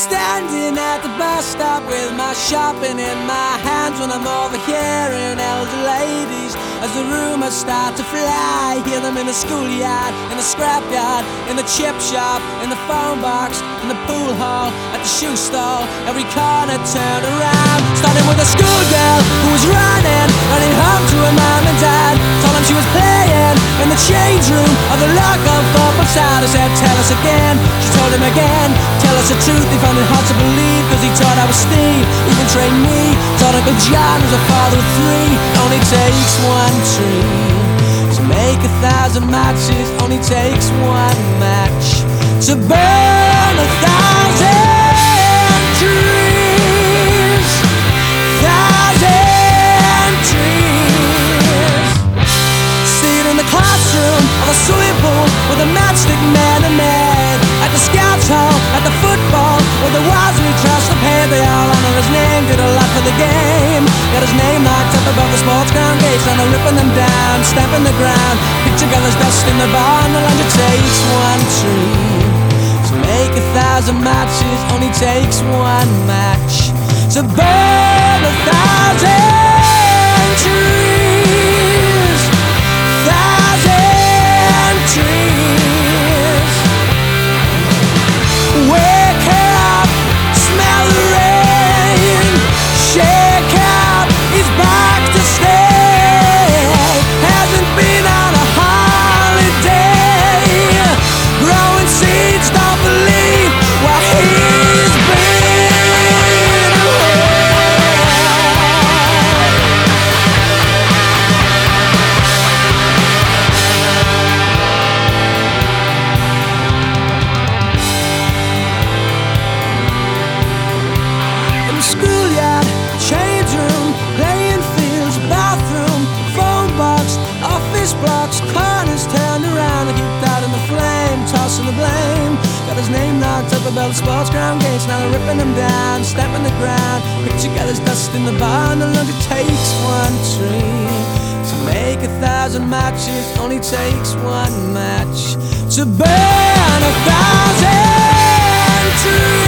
Standing at the bus stop with my shopping in my hands when I'm overhearing elder ladies as the rumors start to fly. Hear them in the schoolyard, in the scrapyard, in the chip shop, in the phone box, in the pool hall, at the shoe store. Every corner turned around, starting with a schoolgirl who was running home to her mom and dad. Told them she was playing in the change room of the local football side. I said, tell us again. She told him again, tell us the truth. He found it hard to believe, cause he thought I was Steve. Even trained me, thought Uncle John was a father of three. Only takes one tree to make 1,000 matches. Only takes one match to burn 1,000 trees. 1,000 trees. See it in the classroom of a swimming pool with a matchstick man and man. At the scouts hall, at the football, with the wives we trust the paid. They all honor his name, did a lot for the game. Got his name knocked up above the sports ground gates. Now they're ripping them down, stamping the ground. Picture colors dust in the barn. The land it takes one tree to make 1,000 matches. Only takes one match to burn 1,000 trees. 1,000 trees. Wake up, smell the rain. Shake up, he's back to stay. Hasn't been on a holiday. Growing seeds, don't believe what he's been away. In the schoolyard, change room, playing fields, bathroom, phone box, office blocks, corners turned around. He kept out in the flame, tossing the blame. Got his name knocked up above the sports ground gates. Now they're ripping him down, stamping the ground. Picture gathers dust in the barn. The longer takes one tree to make 1,000 matches. Only takes one match to burn 1,000 trees.